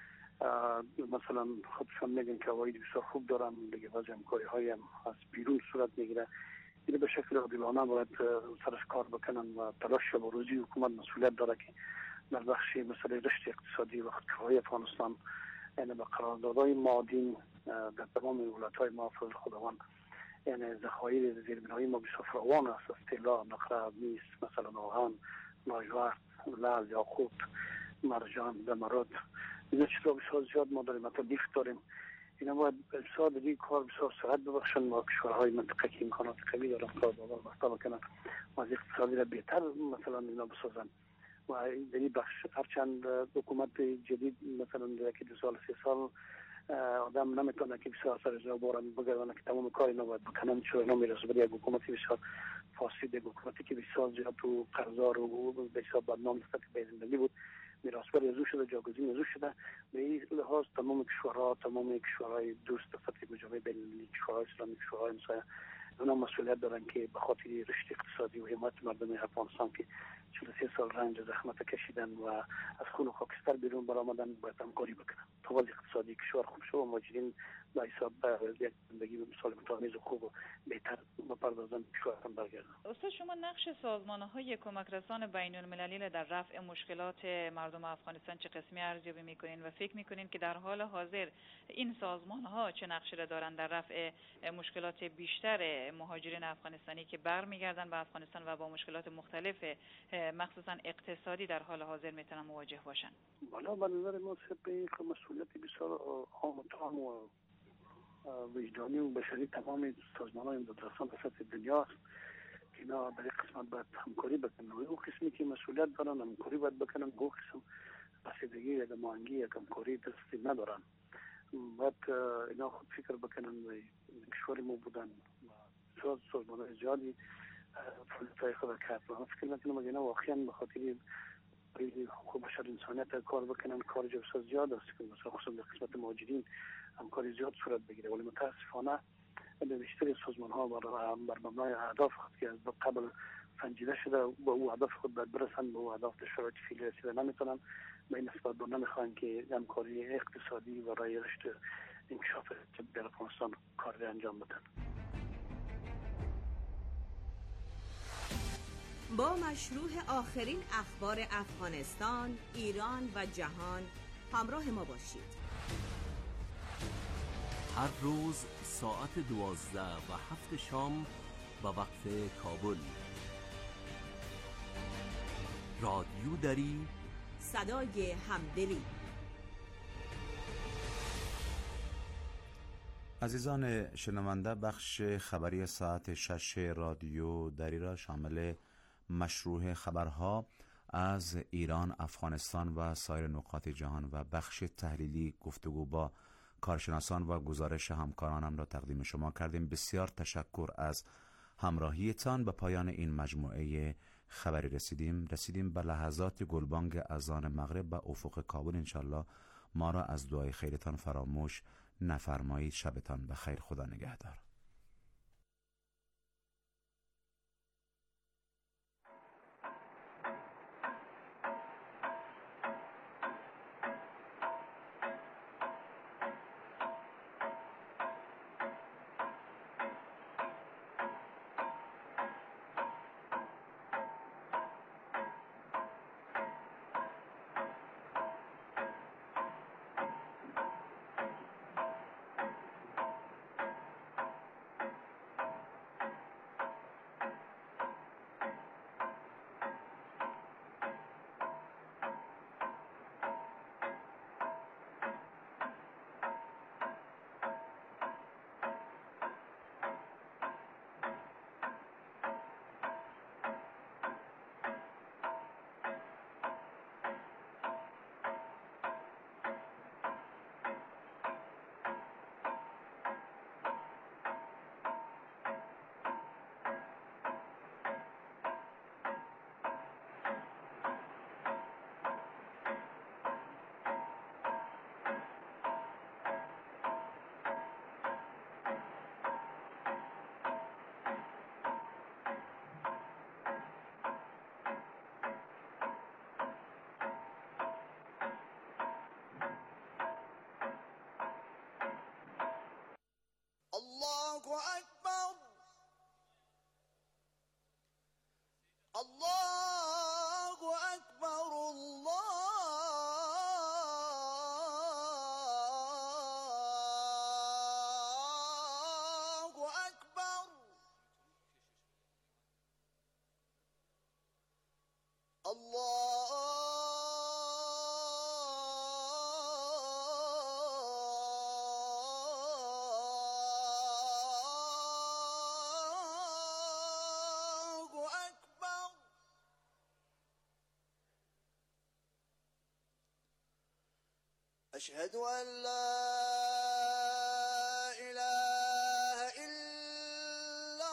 مثلا خودشان میگن که عواید بسیار خوب دارن، دیگه بعضی همکاری های هم از بیرون صورت میگیره. این به شکل عادلانه باید سرش کار بکنن و تلاش شب و روزی حکومت مسئولیت داره که در بخش مثلا رشد اقتصادی و خودکفایی افغانستان یعنی به قراردادهای مادین در تمام ولایت‌های ما فضل خداوند یعنی ذخایر زیربنایی ما بسیار فراوان است، از طلا، نقره، میس، مثلا آهن، لاجورد، لعل، یاقوت، مرجان، زمرد، اینا چیزا بسیار زیاد ما داریم، حتی لیفت داریم. اینا باید بسیار دیگه کار بسیار سرعت ببخشن ما کشورهای منطقه که امکانات قوی دارن کار بسته بکنن و از اقتصادی را بهتر مثلا اینا بسازن. و در این بخش هرچند حکومت جدید مثلا در که دو سال سه سال آدم نمیتونه که بسیار سر جا بارن بگردن که تمام کار اینا باید بکنن، چون اینا میرسه به یک حکومتی بسیار فاسد، یک حکومتی که بسیار زیاد تو قرضدار و بسیار بدنام نسبت به زندگی بود، میراثبر از او شده، جاگزین از او شده. به این لحاظ تمام کشورها، تمام کشورهای دوست سطح مجامع بین‌المللی، کشورهای اسلامی، کشورهای همسایه اونا مسئولیت دارن که به خاطر رشد اقتصادی و حمایت مردم افغانستان که چهل و سه سال رنج زحمت کشیدن و از خون و خاکستر بیرون برآمدن باید همکاری بکنن تا وضع اقتصادی کشور خوب شد و مهاجرین به حساب یک زندگی سالم‌آمیز و خوب و بهتر بپردازن کشور هم برگردن. استاد شما نقش سازمان‌های کمک رسان بین‌المللی در رفع مشکلات مردم افغانستان چه قسمی ارزیابی می‌کنین و فکر می‌کنین که در حال حاضر این سازمان‌ها چه نقشی را دارند در رفع مشکلات بیشتر مهاجرین افغانستانی که برمیگردن به افغانستان و با مشکلات مختلف مخصوصا اقتصادی در حال حاضر میتونن مواجه باشن؟ بالا به نظر ما سپه مسئولیت بسیار عام و تام و وجدانی و بشری تمام سازمان‌های امدادرسان به سطح دنیا است که اینا در این قسمت باید همکاری بکنن و اون قسمی که مسئولیت دارن همکاری باید بکنن، اون قسم رسیدگی یا دمانگی یا همکاری دستی ندارن. باید اینا خود فکر بکنن و کشور ما بودن و سازمان‌های زیادی فعالیت‌های خود کرد و من فکر می‌کنم اینا واقعاً به خاطر حقوق بشر انسانیت کار بکنن. کار بسیار زیاد است که مثلا خصوصا در قسمت مهاجرین همکاری زیاد صورت بگیره، ولی متاسفانه به بیشتر سازمان‌ها بر مبنای اهداف خود که از قبل سنجیده شده به او هدف خود باید برسن، به او هدف در شرایط فعلی رسیده نمیتونن، به این نسبت به نمیخوان که همکاری اقتصادی و برای رشد انکشاف در افغانستان کار انجام بدن. با مشروع آخرین اخبار افغانستان، ایران و جهان همراه ما باشید. هر روز ساعت دوازده و هفت شام به وقت کابل. رادیو دری، صدای همدلی. عزیزان شنونده، بخش خبری ساعت شش رادیو دری را شامل مشروع خبرها از ایران، افغانستان و سایر نقاط جهان و بخش تحلیلی گفتگو با کارشناسان و گزارش همکارانم را تقدیم شما کردیم. بسیار تشکر از همراهیتان. به پایان این مجموعه خبری رسیدیم رسیدیم به لحظات گلبانگ اذان مغرب به افق کابل. انشالله ما را از دعای خیرتان فراموش نفرمایید. شبتان بخیر. خدا نگهدار. أشهد أن لا إله إلا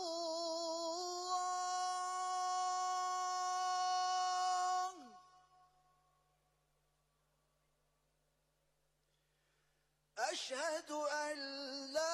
الله. أشهد أن لا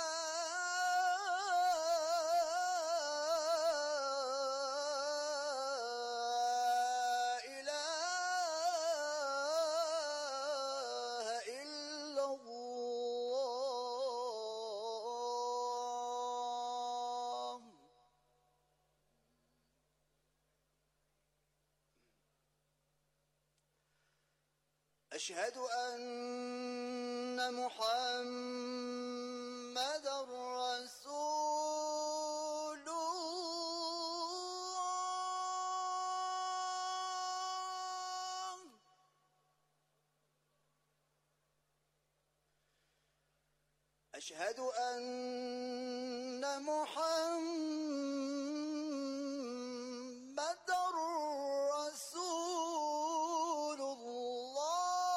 أشهد أن محمد رسول الله. أشهد أن محمد رسول الله.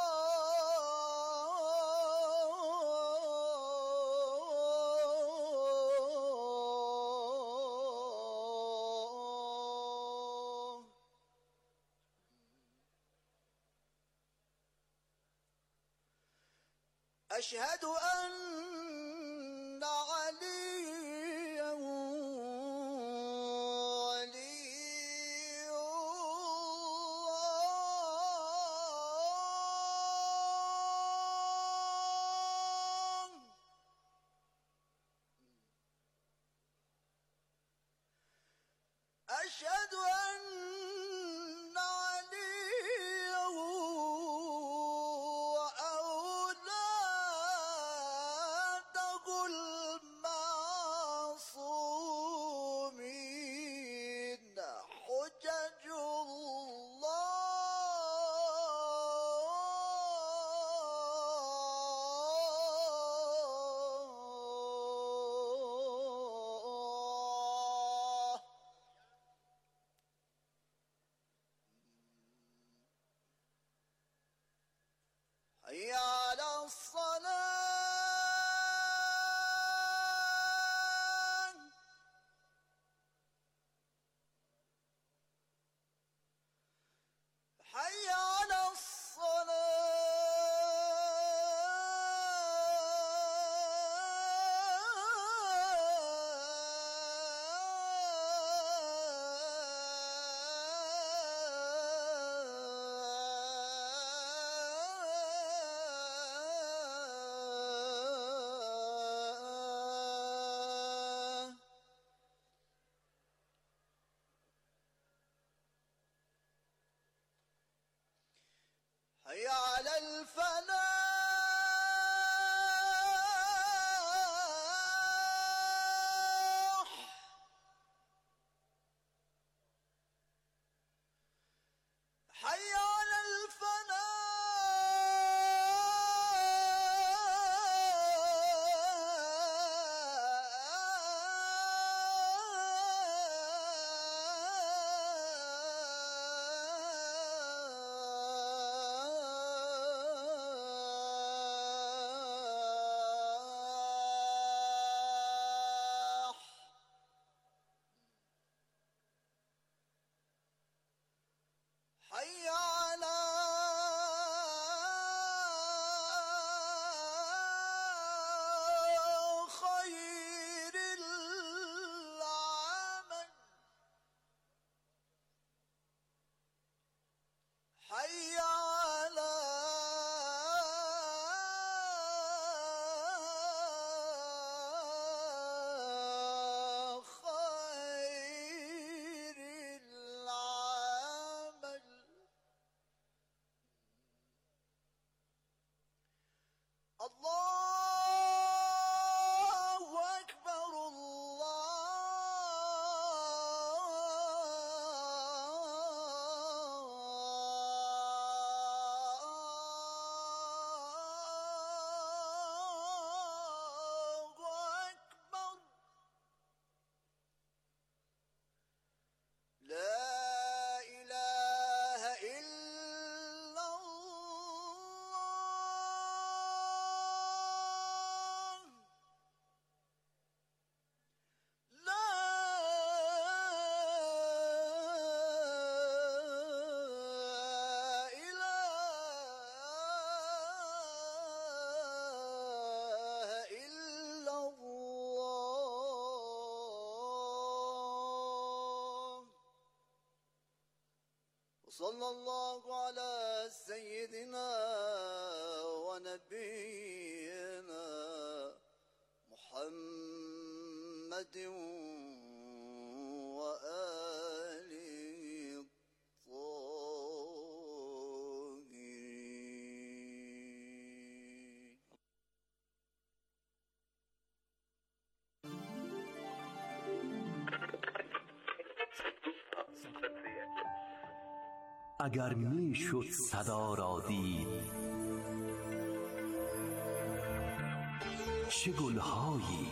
أشهد أن عليا ولي الله. أشهد أن عليا المعصومين حجج الله. حي على الصلاة. حي على الصلاة. حي على الفلاح. حي على الفلاح. صلى الله على سيدنا ونبينا محمد وآله الطاهرين. اگر می شد صدا را دید، چه گلهایی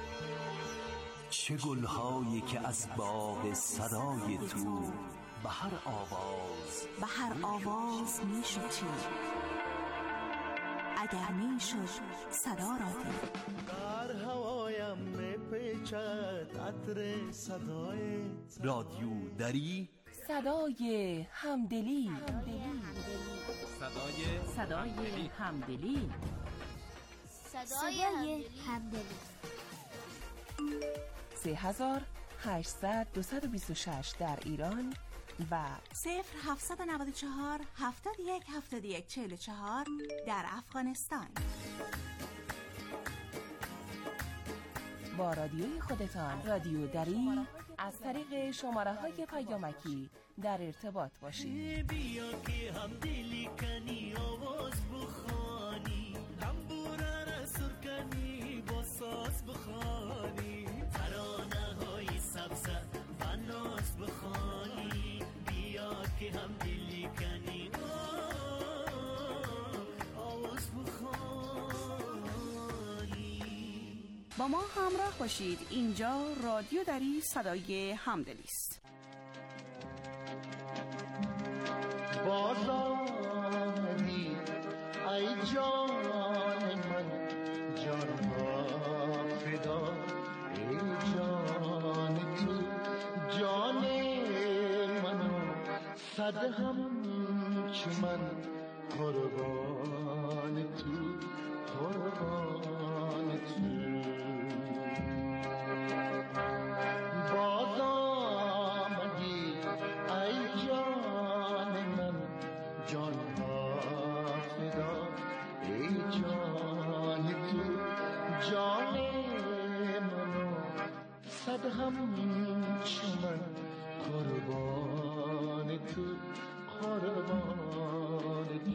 چه گلهایی که از باغ صدای تو به هر آواز به هر آواز می شد چید. اگر می شد صدا را دید. در هوایم می پیچد عطر صدایت. رادیو دری، صدای همدلی. صدای صدای همدلی. صدای همدلی. سه هزار هشتصد دویست و بیست و شش در ایران و صفر هفتصد و نود و چهار هفتاد و یک هفتاد و یک چهل و چهار در افغانستان. با رادیوی خودتان رادیو دری از طریق شماره های پیامکی در ارتباط باشید. بیا که هم دلی کنی آواز بخوانی، دنبوره را سر کنی با ساز بخوانی، ترانه های سبز و ناز بخوانی. بیا که هم دلی کنی آواز بخوانی. با ما همراه باشید. اینجا رادیو دری صدای همدلی است. باز آمدی ای جان من، جان ها فدا ای جان تو، جان منو صد همچو من قربان تو، قربان تو. باز آمدی ای جان من، جان ها فدا ای جان تو، جان منو صد همچو من قربان تو، قربان تو.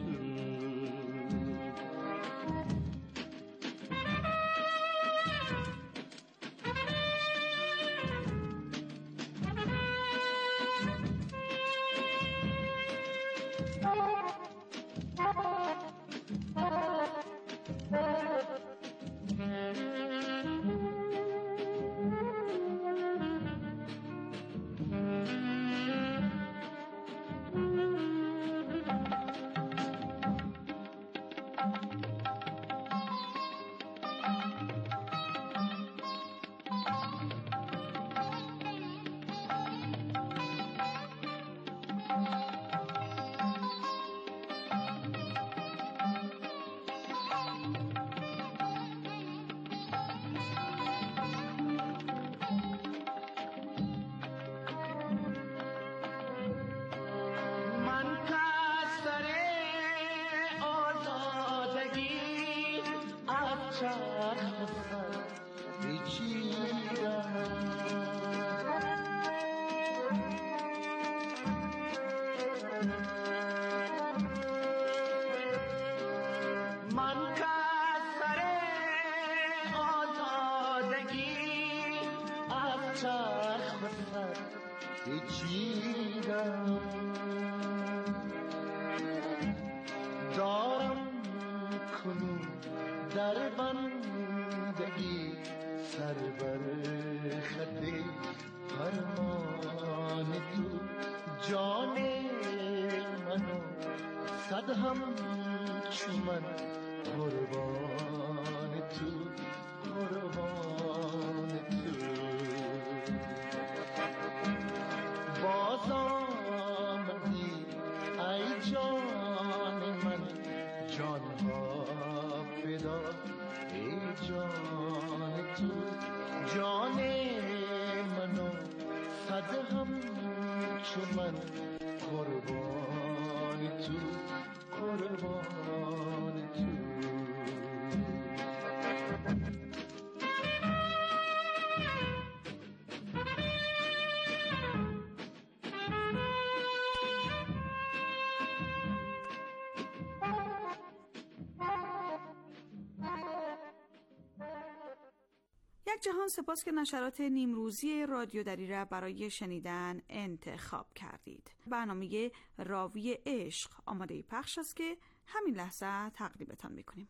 دارم کنون در بندگی سر بر خط فرمان تو، جان منو صد همچو من قربان تو، قربان تو. باز آمدی ای جان من، جان ها فدا ای جان تو، جان منو صد همچو چو من قربان تو قربان تو یک جهان سپاس که نشرات نیمروزی رادیو دری را برای شنیدن انتخاب کردید. برنامه راوی عشق آماده پخش است که همین لحظه تقدیمتان میکنیم.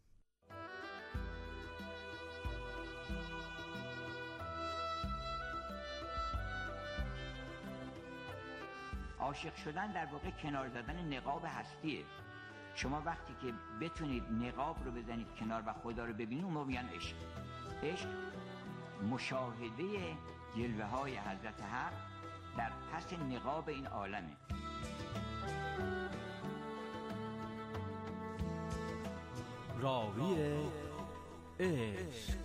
عاشق شدن در واقع کنار زدن نقاب هستیه. شما وقتی که بتونید نقاب رو بزنید کنار و خدا رو ببینید، اون موقع میگن عشق. عشق مشاهده جلوه های حضرت حق در پس نقاب این عالمه. راوی عشق،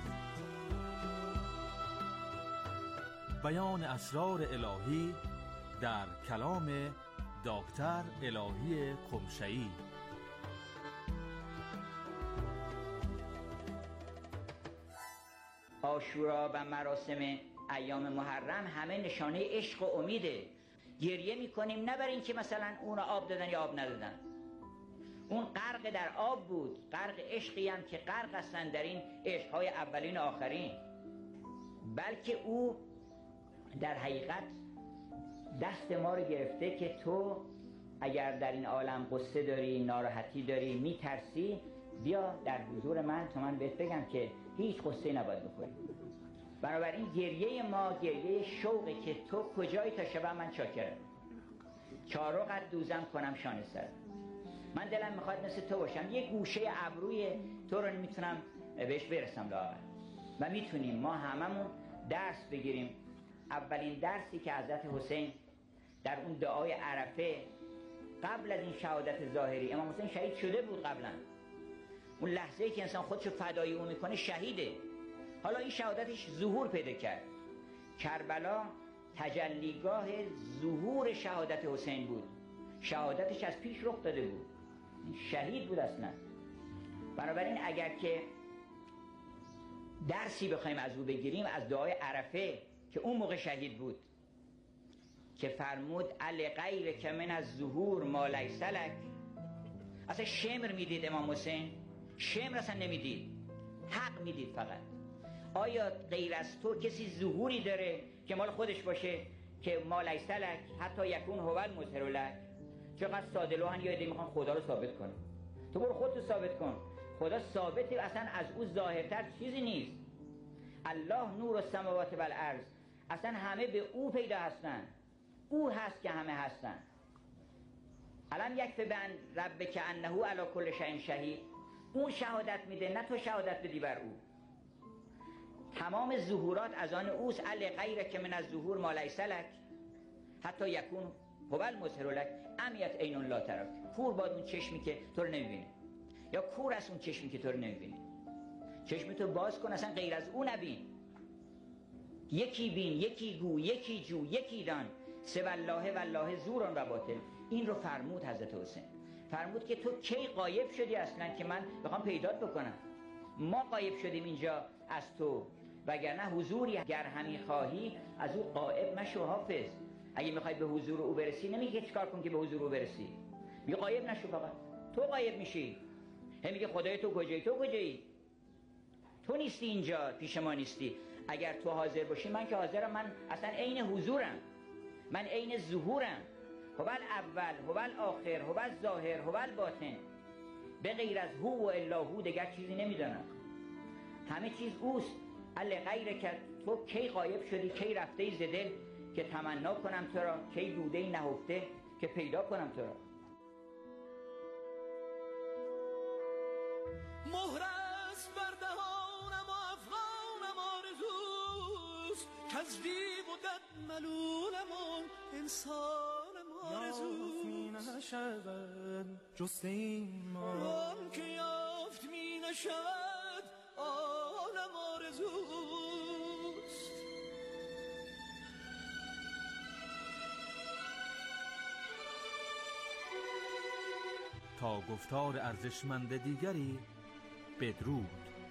بیان اسرار الهی در کلام دکتر الهی قمشه‌ای. عاشورا و مراسم ایام محرم همه نشانه عشق و امیده. گریه میکنیم نه برای اینکه مثلا اون آب دادن یا آب ندادن، اون غرق در آب بود، غرق عشقی هم که غرق هستن در این عشقهای اولین و آخرین، بلکه او در حقیقت دست ما رو گرفته که تو اگر در این عالم قصه داری، ناراحتی داری، میترسی، بیا در حضور من تا من بهت بگم که هیچ قصه نباید بخوری. بنابراین گریه ما گریه شوقه که تو کجایی تا شب من چاکرم، چارقت دوزم کنم شانه سر. من دلم میخواد مثل تو باشم، یه گوشه ابروی تو رو نمیتونم بهش برسم لاغر. و میتونیم ما هممون درس بگیریم. اولین درسی که حضرت حسین در اون دعای عرفه قبل از این شهادت ظاهری، امام حسین شهید شده بود قبلا، اون لحظه‌ای که انسان خودشو فدای اون میکنه شهیده. حالا این شهادتش ظهور پیدا کرد. کربلا تجلیگاه ظهور شهادت حسین بود. شهادتش از پیش رخ داده بود، شهید بود اصلا. بنابراین اگر که درسی بخوایم از او بگیریم، از دعای عرفه که اون موقع شهید بود، که فرمود علی غیر که من از ظهور ما لیس لک. اصلا شمر میدید امام حسین، شمر اصلا نمیدید، حق میدید فقط. آیا غیر از تو کسی ظهوری داره که مال خودش باشه که ما لیس لک حتی یکون هو المظهر لک؟ چقدر ساده لوحن یا ایده میخوان خدا رو ثابت کنه. تو برو خودتو ثابت کن. خدا ثابته، اصلا از او ظاهرتر چیزی نیست. الله نور السماوات و الارض، اصلا همه به او پیدا هستن، او هست که همه هستن. الان یک بند رب که انه علی کل شیء شهید، اون شهادت میده، نه تو شهادت بدی بر او. تمام ظهورات از آن اوست. علی غیر که من از ظهور ما لیس لک حتی یکون هو المظهر لک امیت عین لا تراک. کور باد اون چشمی که تو رو نمیبینه، یا کور است اون چشمی که تو رو نمیبینه. چشمتو باز کن، اصلا غیر از او نبین. یکی بین، یکی گو، یکی جو، یکی دان، سوى الله والله زوران و باطل. این رو فرمود حضرت حسین. فرمود که تو کی غایب شدی اصلا که من بخوام پیدات بکنم؟ ما غایب شدیم اینجا از تو، وگرنه حضوری گر همی خواهی از او غایب مشو حافظ. اگه میخوای به حضور او برسی، نمیگه چیکار کن که به حضور او برسی، میگه غایب نشو، فقط تو غایب میشی. هم میگه خدای تو کجایی؟ تو کجایی؟ تو نیستی اینجا، پیش ما نیستی. اگر تو حاضر باشی، من که حاضرم، من اصلا عین حضورم، من عین ظهورم. هو الاول هو الاخر هو الظاهر هو الباطن. به غیر از هو و الا هو دیگر چیزی نمیدانم، همه چیز اوست. الا غیر که تو کی غایب شدی، کی رفته ای ز دل که تمنا کنم تو را، کی بوده ای نهفته که پیدا کنم تو را. مهر است بر دهانم و افغانم آرزوست، کز دیو و دد ملولم و انسانم آرزوست. یافت می نشود جست این ما، آن که یافت می نشود آنم آرزوست. تا گفتار ارزشمند دیگری، بدرود.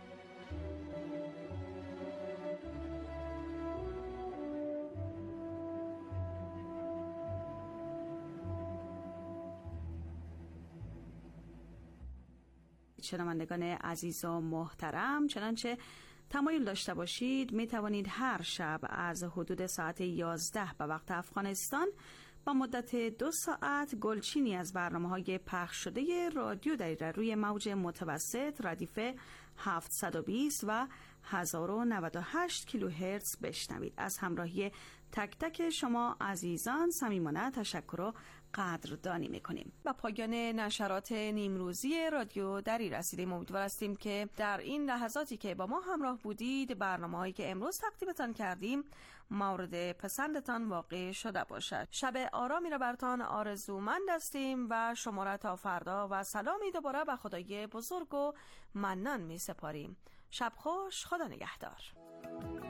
شنوندگان عزیز و محترم، چنانچه تمایل داشته باشید می توانید هر شب از حدود ساعت یازده به وقت افغانستان با مدت دو ساعت گلچینی از برنامه‌های پخش شده رادیو دریره روی موج متوسط ردیف هفتصد و بیست و هزار و نود و هشت کیلوهرتز بشنوید. از همراهی تک تک شما عزیزان صمیمانه تشکر و قدردانی میکنیم. با پایان نشرات نیمروزی رادیو دری رسیدیم. امیدوار هستیم که در این لحظاتی که با ما همراه بودید برنامه‌هایی که امروز تقدیمتان کردیم مورد پسندتان واقع شده باشد. شب آرامی را برتان آرزومند هستیم و شما را تا فردا و سلامی دوباره به خدای بزرگ و منان می سپاریم. شب خوش، خدا نگهدار.